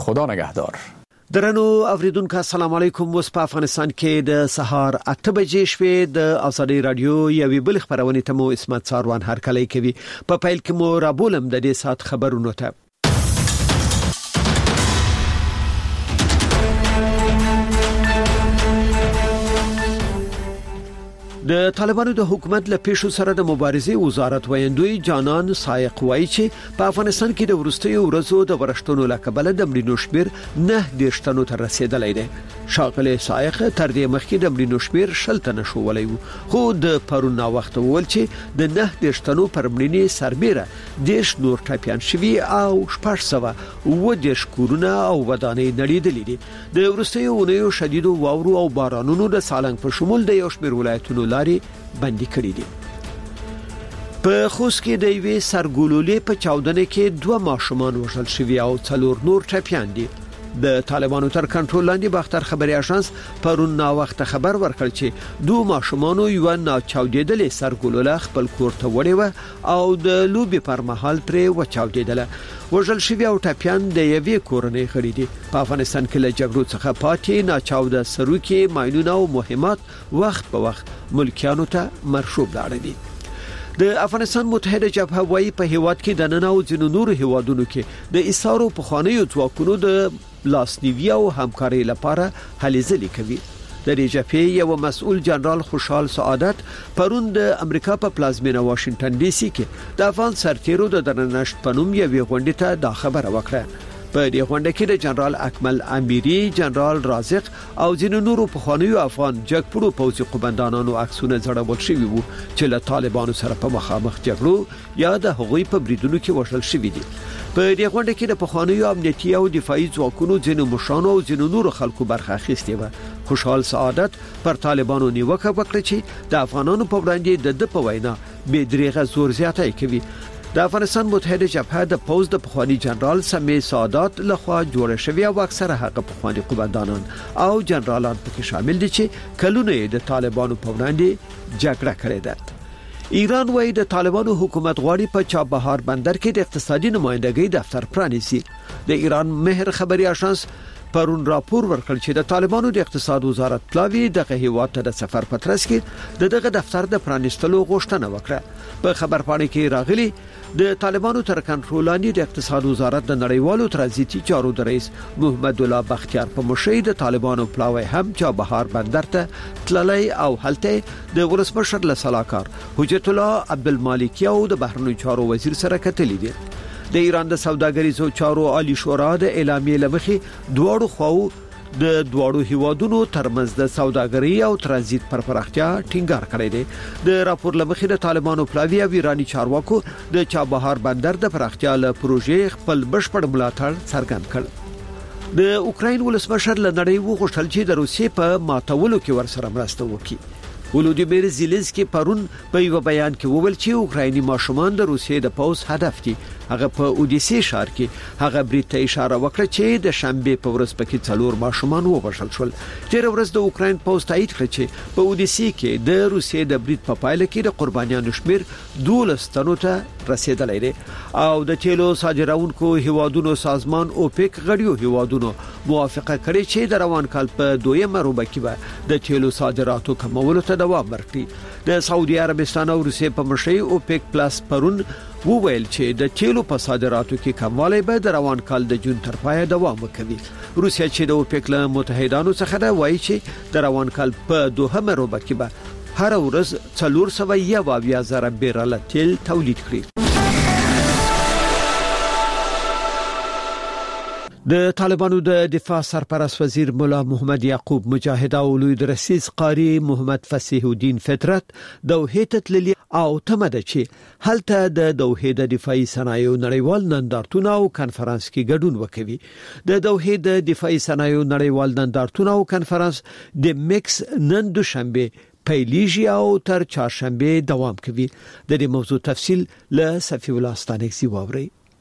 خدا نگهدار. درنو اوریدونکو السلام علیکم. وس په افغانستان کې د سهار 8 بجې شوې د ازادي رادیو یوې بل خبرونه ته مو اسمت ساروان هرکلی کوي. په پیل کې مو رابولم د دې سات خبرونو ته. د طالبانو د حکومت له پیښو سره د مبارزې وزارت ویندوی جانان سایق وایي چې په افغانستان کې د ورستیو ورځو د ورشتونو لکبله د مړینو شمیر 9 تنو ته رسیدلی دی. شاغله سایق تر دې مخکې د مړینو شمیر 10 تنه شولای وو، خو د پرون وخت ول چې د 9 تنو پر مړینې سربېره دیش نور ټاپیان شوی او 600 کورونه او ودانې نړیدلې دي. د ورستیو ونیو شدیدو واورو او بارانونو د سالنګ په شمول د یو شمیر ولایتونو لاري بندي کړې دي. په خوست کې د یوې سرګولولې په چاودنه کې 2 ماشومان وژل شوي او 4 نور ټپيان دي. د طالبانو تر کنټرول لاندې باختر خبري اژانس پرون نا وخت خبر ورکړ چې 2 ماشومان یو نه چاودېدل سرګولوله خپل کور ته وړي و او د لوبي پر مهال پرې و چاودېدل. وژل شوی او ټپيان د یوې کورنۍ غړي دي. په افغانستان کې له جګړو څخه پاتې ناچاوده سروکي ماينونه او مهمات وخت په وخت ملکیانو ته مرشوب لاړ دي. د افغانستان متحده جبهه وايي په هیواد کې د نن او ځینو نورو هیوادونو کې د ایثارو په خوانیو ځواکونو د لاسنیوي او همکاري لپاره هلې ځلې کوي. د جبهې یو مسؤل جنرال خوشحال سعادت پرون د امریکا په پلازمینه واشنگټن ډي سي کې د افغان سرتیرو د درنښت پنوم یوې غونډې ته دا خبره وکړه. په دې غونډه کې د جنرال اکمل امیری، جنرال رازق او ځینو نورو پخوانیو افغان جګپړو پوځي قومندانانو عکسونه ځړول شوي وو چې له طالبانو سره په مخامخ جګړو یا د هغوی په بریدونو کې وژل شوي دي. په دې غونډه کې د پخوانیو امنیتي او دفاعي ځواکونو ځینو مشرانو او ځینو نورو خلکو برخه اخیستې و. خوشحال سعادت پر طالبانو نیوکه وکړه چې د افغانانو په وړاندې د په وینا بې دریغه زور زیاتی کوي. د افغانستان متحده جبهه د پوز د پخوانی جنرال سمیع سعادت لخوا جوړ شوی او اکثره هغه پخوانی قومندانان او جنرالان پکې شامل دي چې کلونه د طالبانو په وړاندې جګړه کړې ده. ایران وايي د طالبانو حکومت غواړي په چابهار بندر کې د اقتصادي نمائندګۍ دفتر پرانیزي. د ایران مهر خبري اژانس پرون راپور ورکړ چې د طالبانو د اقتصاد وزارت پلاوی دغه هیواد ته د سفر پترس کې دغه دفتر د پرانیستلو غوښتنه وکړه. په خبر پاڼه کې راغلي د طالبانو تر کنټرول لاندې د اقتصاد وزارت د نړیوالو ترانزیتي چارو د رئیس محمد الله بختیار په مشرۍ د طالبانو پلاوی هم چابهار بندر ته تللی او هلته د ولسمشر له سلاکار حجت الله عبدالمالکی او د بهرنیو چارو وزیر سره کتلي دي. د ایران د سوداګریزو چارو عالی شورا د اعلامیې لمخې دوړو خو د دوړو هیوادونو ترمنځ د سوداګرۍ او ترانزیت پر پراختیا ټینګار کړی دی. د راپور لمخې د طالبانو پلاوی او ایرانی چارواکو د چابهار بندر د پراختیا له پروژې خپل بشپړ ملاتړ څرګند کړ. د اوکراین ولسمشر له نړۍ وغوښتل چې د روسیې په ماتولو کې ورسره مرسته وکړي. ولودیمیر زیلنسکي پرون په یو بیان کې وویل چې اوکرایني ماشومان د روسیې د پوز هدف دي. هغه په اودیسي ښار کې هغه برید ته اشاره وکړه چې د شنبه په ورځ پکې 4 ماشومان ووژل شول. تیر ورځ د اوکراین پوز تایید کړ چې په اودیسي کې د روسیې د برید په پایله کې د قربانیانو شمیر 12 تنو ته رسیدلی دی او د تیلو صادرونکو هیوادونو سازمان اوپک غړیو هیوادونو موافقه کړې چې د روان کال په 2مه روبه کې به د تیلو صادراتو کمولو ته دوام ورکړي. د سعودي عربستان او روسیې په مشرۍ اوپک پلس پرون وویل چې د تیلو په صادراتو کې کموالی به د روان کال د جون تر پایه دوام وکړي. روسیا چې د اوپک له متحدانو څخه ده وایي چې د روان کال په 2مه روبه کې به هر ورځ 400 بیرل تیل تولید کړي. د طالبانو د دفاع سرپرست وزیر مولا محمد یعقوب مجاهد او لوی درسیز قاری محمد فصیح الدین فطرت دوحه ته تللی او تمده چې هلته د دوحه د دفاعي صنایعو نړیوال نندارتون او کانفرنس کې ګډون وکوي. د دوحه د دفاعي صنایعو نړیوال نندارتون او کانفرنس د میکس نن دوشنبه پیلیږي او تر چهارشنبه دوام کوي. د دې موضوع تفصیل له صفی الله ستانکزی واوري.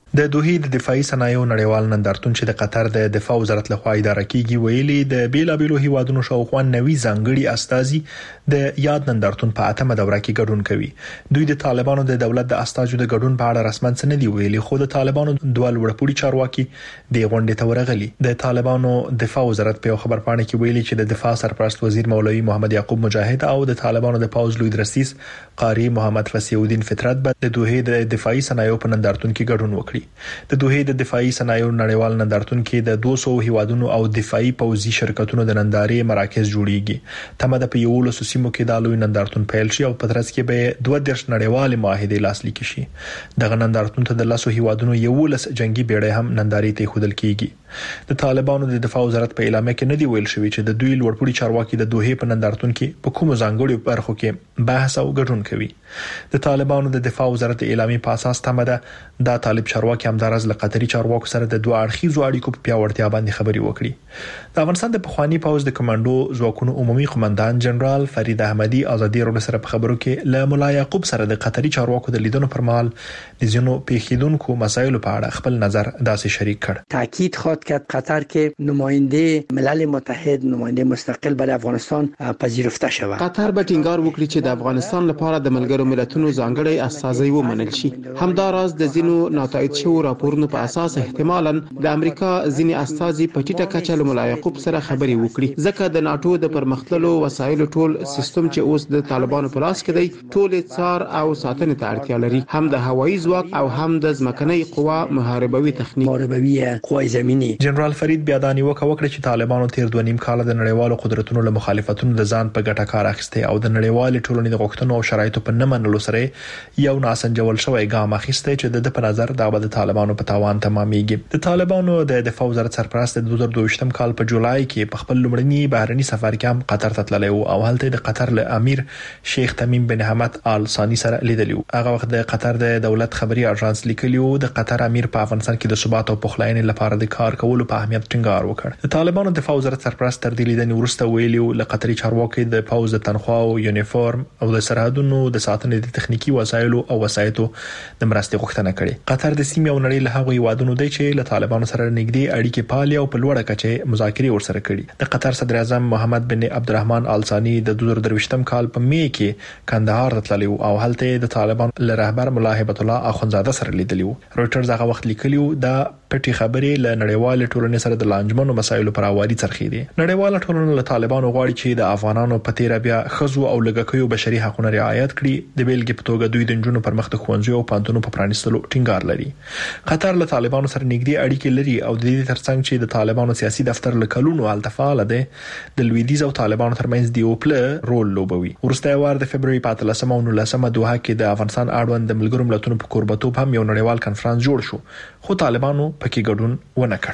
د دوحې د دفاعي صنایعو نړیوال نندارتون چې د قطر د دفاع وزارت لخوا اداره کیږي ویلي د بیلابیلو هیوادونو شاوخوا 90 ځانګړي استازي د یاد نندارتون په 8مه دوره کې ګډون کوي. دوی د طالبانو د دولت د استازو د ګډون په اړه رسماً څه نه دی ویلي، خو د طالبانو دوه لوړپوړي چارواکي د غونډې ته ورغلي. د طالبانو دفاع وزارت په خبرپاڼه کې ویلي چې د دفاع سرپرست وزیر مولوي محمد یعقوب مجاهد او د طالبانو د پاوز لوی درسیس قاری محمد فصیح الدین فطرت به د دوحې د دفاعي صنایعو په نندارتون کې ګډون وکړي. د دوحې د دفاعي صنایعو نړیوال نندارتون کې د 200 هیوادونو او دفاعي پوځي شرکتونو د نندارې مراکز جوړیږي. تمه د په 11 سیمو کې د لوی نندارتون پیل شي او په ترڅ کې به 22 نړیوال معاهده لاسلیک شي. دغه نندارتون ته د 10 هیوادونو 11 جنگي بیړۍ هم نندارې ته خودل کیږي. د طالبانو د دفاع وزارت په اعلامیه کې نه دی ویل شوی چې د دوی لوړپوړي چارواکي د دوحې په نندارتون کې په کومو ځانګړو برخو کې بحث او ګډون کوي. د طالبانو د دفاع وزارت اعلامیه په اساس تمه ده د طالب چارواکي همدارز له قطري چارواکو سره د دوه اړخیزو اړیکو په پیاوړتیا باندې خبري وکړي. د افغانستان د پخوانی پوز د کمانډو ځواکونو عمومي قومندان جنرال فرید احمدي ازادي راډیو سره په خبرو کې له مولا یعقوب سره د قطري چارواکو د لیدنو پر مهال د ځینو پیښیدونکو مسایلو په اړه خپل نظر داسې شریک کړ. تاکید خواهد کرد قطر که نماینده ملل متحد، نماینده مستقل برای افغانستان پذیرفته شود. قطر به ټینګار وکړي چې د افغانستان لپاره د ملګرو ملتونو ځانګړی استازی ومنل شي. همداراز د ځینو ناتایید شوو راپورونو په اساس احتمالاً د امریکا ځینې استازي په ټیټه کچه له مولا یعقوب سره خبري وکړي، ځکه د ناتو د پرمختللو وسایلو ټول سیستم چې اوس د طالبانو په لاس کې دی ټول څار او ساتنې ته اړتیا لري، هم د هوایي ځواک او هم د ځمکنۍ قوا محاربوي تخنیک. محاربوي قوای زمینی. جنرال فرید بیا دا نیوکه وکړه چې طالبانو تیر 2.5 کال د نړیوالو قدرتونو له مخالفتونو د ځان په ګټه کار اخیسته او د نړیوال ټولنې د غوښتنو او شرایطو په نه منلو سره یو ناسنجول شوی ګام اخیسته چې د په نظر دا د طالبانو په تاوان تمامېږي. د طالبانو د دفاع وزارت سرپرست د 2022 کال په جولای کې په خپل لومړني بهرني سفر کې هم قطر ته تللی او هلته د قطر له امیر شیخ تمیم بن حمد آل ثانی سره لیدلی. هغه وخت د قطر د دولت خبري اژانس لیکلی او د قطر امیر په افغانستان کې د ثبات او پخلاینې لپاره د کار کولو په اهمیت ټینګار وکړ. د طالبانو دفاع وزارت سرپرست تر دې لیدنې وروسته ویلي له قطري چارواکي د پوز د تنخواه او یونیفورم او د سرحدونو د ساتنې د تخنیکی وسایلو او وسایتو د مرستې غوښتنه کړې. قطر د سیمې او نړۍ له هغو هیوادونو دی چې له طالبانو سره نږدې اړیکې پالي او په لوړه کچه مذاکرې ورسره کړي. د قطر صدر اعظم محمد بن عبدالرحمن آل ثانی د 2023 کال په می کې کندهار ته تللی او هلته د طالبان له رهبر مولا هیبت الله اخونزاده سره لیدلی. رويټرز هغه وخت لیکلی دا پټي خبرې له نړیوال ټولنې سره د لانجمنو مسایلو پر اواري څرخي دي. نړیوال ټولنه له طالبانو غواړي چې د افغانانو په تیر بیا خزو او لګکیو بشري حقوقو رعایت کړي. د بیلګې په توګه دوی د جنونو پر مخ د خوندزو او پانتونو په پرانیستلو ټینګار لري. قطر له طالبانو سره نږدې اړیکې لري او د دې ترڅنګ چې د طالبانو سیاسي دفتر له کلونو التفاعل ده د لویدیز او طالبانو ترمنځ دی اوپل رول لوبوي. ورسته وار د فبرवरी 15 او 19 دوحه کې د افغانستان اړوند د ملګرو ملتونو په کوربتوب هم یو نړیوال کنفرانس جوړ شو، خو طالبانو پکې ګډون ونه کړ.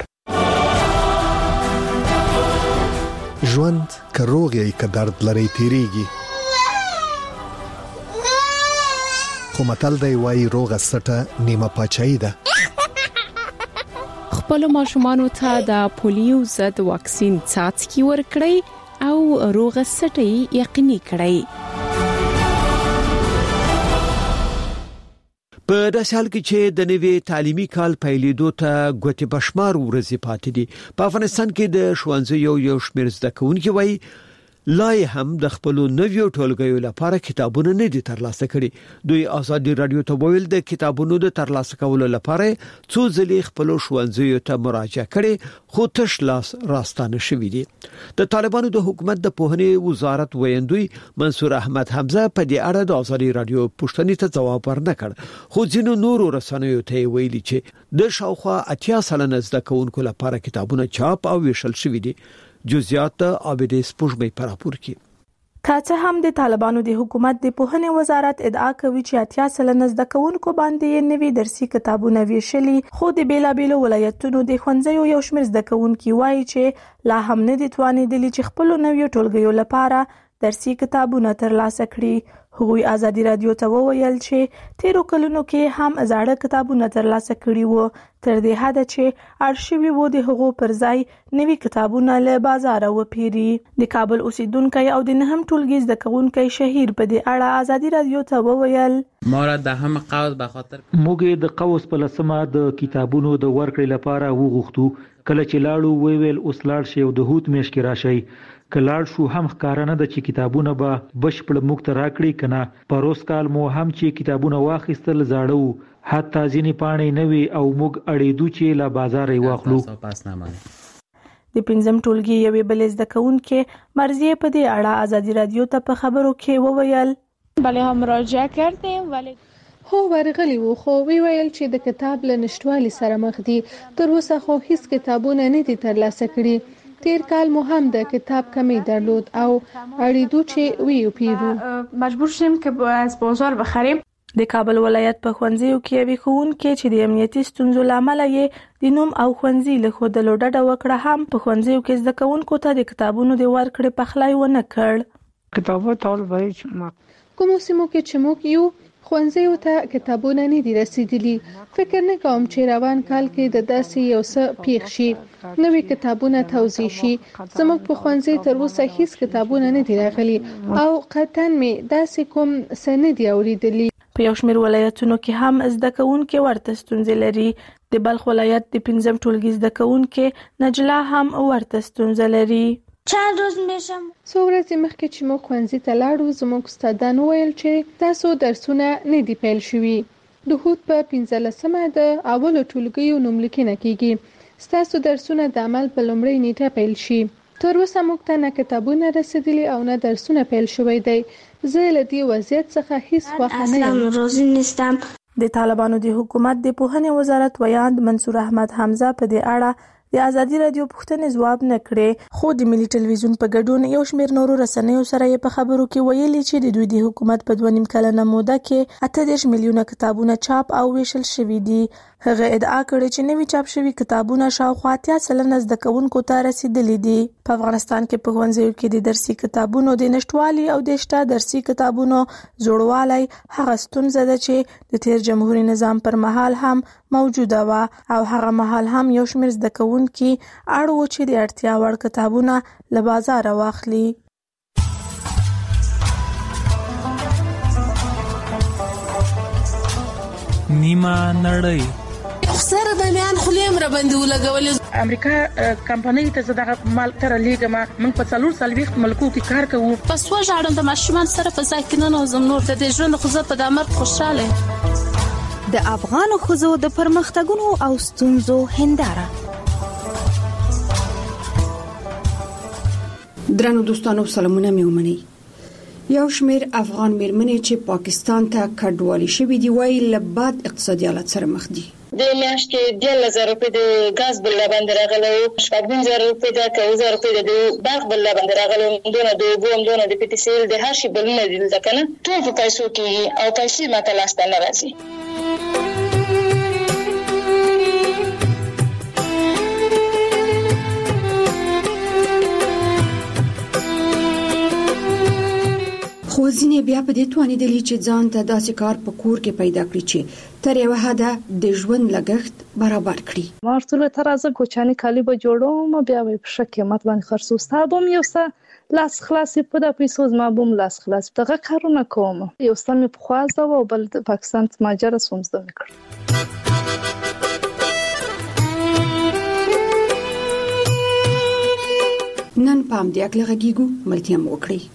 ژوند کروغي ک درد لري تیریږي، خو متل دی وای روغه سټه نیمه پاچای ده. خپل ماشومانو ته د پولیو ضد واکسین څاڅکي ورکړئ او روغه سټه یقیني کړئ. په داسې حال کې چې د نوي تعلیمي کال پیلېدو ته ګوتې بشمار ورځې پاتې دي، په افغانستان کې د ښوونځیو یو شمېر زده کوونکي وایي لا هم د خپل نویو ټولګیو لپاره کتابونه نه دي ترلاسه کړي. دوی آزادي رادیو ته ویل د کتابونو د ترلاسه کولو لپاره څو ځلې خپل ښوونځیو ته مراجعه کړي، خو تش لاس راستانه شوې دي. د طالبانو د حکومت د پوهنې وزارت ویندوی منصور احمد حمزه په دې اړه د آزادي رادیو پوښتنې ته ځواب ورنکړ، خو ځینو نورو رسنیو ته ویلي چې د شاوخوا 80 سلنه زده کوونکو لپاره کتابونه چاپ او ویشل شوي دي. جزئیات عابدې سپوږمۍ پر راپور کې. که هم د طالبانو د حکومت د پوهنې وزارت ادعا کوي چې 80 سلنه زده کوونکو باندې نوي درسي کتابونه ویشلي، خو د بیلابیلو ولایتونو د ښوونځیو یو شمېر زده کوونکي وایي چې لا هم نه دي توانېدلي چې خپل نویو ټولګیو لپاره درسي کتابونه ترلاسه کړي. هغوی ازادي رادیو ته وویل چې تیرو کلونو کې هم زاړه کتابونه ترلاسه کړي وو، تر دې حد چې ارشیوي وو د هغو پر ځای نوي کتابونه له بازار وپیري. د کابل اوسیدونکو او د نهم ټولګي زده کوونکو شهیر په دې اړه ازادي رادیو ته وویل ما را د هم قوس به خاطر موږ د قوس په لسمه د کتابونو د ورکړې لپاره وغوښتو، کله چې لاړو ویل اوس لاړ شي او د هوت میش کې راشي. کلاړ شو هم ښکارانه د چې کتابونه به بشپړ موږ ته راکړي کنه. پروس کال مو هم چې کتابونه واخیستل زاړه وو، حتی ځینې پاڼې نوي او موږ اړېدو چې لا بازار یې واخلو. د پنځم ټولګي یوې بلې زده کوونکې مرضیه په دې اړه ازادي رادیو ته په خبرو کې وویل بله هم مراجعه کردیم ولی هو ورغلی وو، خو ویل چې د کتاب له نشټوالي سره مخ دي. تر اوسه خو هیڅ کتابونه نه دي ترلاسه کړي. تیر کال مو هم د کتاب کمی درلود او اړیدو چې ویو پیرو مجبور شیم که از بازار بخریم. د کابل ولایت په ښوونځیو کې یوې ښوونکې چې د امنیتي ستونزو له امله یې د نوم او ښوونځي له ښودلو ډډه وکړه هم په ښوونځیو کې زده کوونکو ته د کتابونو د ورکړې پخلی ونه کړ. کتابونه ټول وایي چې کومو سیمو کې چې موږ یو ښوونځیو ته کتابونه نه دي رسیدلي. فکر نه کوم چې روان کال کې د داسې یو څه پیښ شي، نوې کتابونه توزیع شي. زموږ په ښوونځي تر اوسه هیڅ کتابونه نه دي راغلي او قطعاً مې داسې کوم څه نه دي اورېدلي. په یو شمېر ولایتونو کې هم زده کوونکي ورته ستونزې لري. د بلخ ولایت د پنځم ټولګي زده کوونکې نجلا هم ورته ستونزه لري. چند روز میشم څو ورځې مخکې چې موږ ښوونځي ته لاړو زموږ استادانو ویل چې تاسو درسونه نه دي پیل شوي. د هوت په 15مه د اولو ټولګیو نوملیکنه کیږي. ستاسو درسونه د عمل په لومړۍ نیټه پیل شي. تر اوسه موږ ته نه کتابونه رسیدلي او نه درسونه پیل شوی دی. زه له دې وضعیت څخه هیڅ خوښه نه یم. راضي نیستم. د طالبانو د حکومت د پوهنې وزارت ویاند منصور احمد حمزه په دې اړه د ازادي رادیو پوښتنې ځواب نه کړې، خو د ملي ټلویزیون په ګډون یو شمېر نورو رسنیو سره یې په خبرو کې ویلي چې د دوی د حکومت په 2.5 کلنه موده کې 38 میلیونه کتابونه چاپ او ویشل شوي دي. هغه ادعا کړې چې نوي چاپ شوي کتابونه شاوخوا 80% زده کوونکو ته رسیدلي دي. په افغانستان کې په ښوونځیو کې د درسي کتابونو د نشټوالي او د شته درسي کتابونو زوړوالی هغه ستونزه ده چې د تیر جمهوریت نظام پر مهال هم موجوده وه او هغه مهال هم یو شمېر زده کوونکي اړ وو چې د اړتیا وړ کتابونه له بازاره واخلي. نیمه نړۍ سره د میان خلیم را باندې ولګولې. امریکا کمپنۍ ته زده مال تر لیګما موږ په 440 ملکو کې کار کوو. پس وژاړم د ماشومان سره په ځای کې نه نوزم نور د ژوند خو زه په دمر خوشاله. د افغان خزو د پرمختګونو او ستونزو هنداره. درنو دوستانو سلامونه مې ومنئ. یو شمېر افغان میرمنې چې پاکستان ته کډوالي شوې دي وایي له بد اقتصادي حالت سره مخ دي. د میاشتې 10000 روپۍ د غاز بل باندې راغلو، 15000 روپۍ د 1000 روپۍ د باغ بل باندې راغلو، دونه د وګوم دونه د پټیسیل د هر شي بل نه دي ځکه ټول په پیسو کې او پیسې ماته لاس ته نه راځي. خو ځینې بیا په دې توانېدلي چې ځان ته داسې کار په کور کې پیدا کړي چې تر یوه حده د ژوند لګښت برابر کړي. مارتوله تر از کوچانی کالی به جوړوم بیا به په ښه قیمت باندې خرڅوستا بوم یو څه لاس خلاص په د پیسو زما بوم لاس خلاص دغه کارونه کوم. یو څه مې په خوازه او بل د پاکستان ماجره سومزده وکړ. نن پام دې اکل غږیګو ملتیا مو وکړي.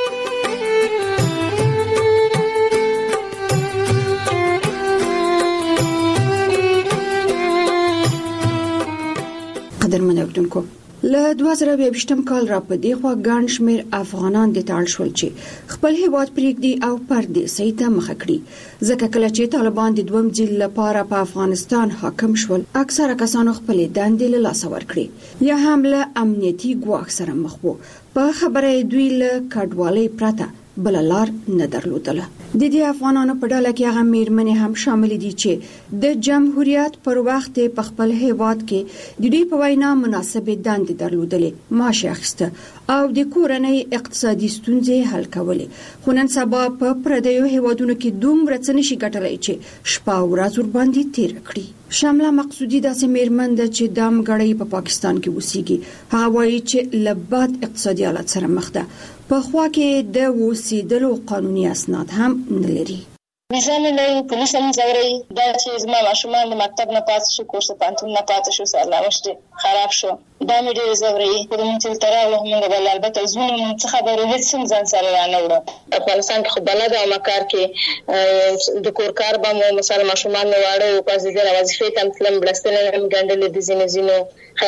قدرمن اوریدونکو له 2022 کال را پدې خوا ګڼ شمېر افغانان د تاړ شول چې خپل هیواد پرېږدي او پردیسۍ ته مخه کړي ځکه کله چې طالبان د دویم ځل لپاره په افغانستان حاکم شول اکثره کسانو خپل دندې له لاسه ورکړې یا هم له امنیتي ګواښ سره مخ وو. په خبره دوی له کډوالۍ پرته بل لار نه درلودله. د دې افغانانو په ډله کې هغه میرمنې هم شامل دي چې د جمهوریت پر وخت په خپل هیواد کې د دوی په وینا مناسبې دندې درلودلې، معاش اخیسته او د کورنۍ اقتصادي ستونزې حل کولې، خو نن سبا په پردیو هیوادونو کې دومره څه نشي ګټلای چې شپه او ورځ ورباندې تیر کړي. شامله مقصودی داسې میرمن ده چې د مګړۍ په پاکستان کې اوسېږي. هغه وایي چې لبات اقتصادي حالت سره مخ ده، په خوا کې د اوسېدلو قانوني اسناد هم نه لري. ویزه نه پولیس هم زوري دا چې زما ماشومان د مکتب نه پاتې شو، کورس پانتون نه پاتې شو، سرلامشت خراب شو، دا مې ډېر زوري. په دې چې تر هغه موږ بل البته زونه موږ څه خبرې هیڅ ځان سره نه وړو. افغانستان کې خو بلد او مکار کې د کور کار به مو مثلا ماشومان نه واړو، په ځای وظیفې تم تلم بلستنه هم ګندلې د زینو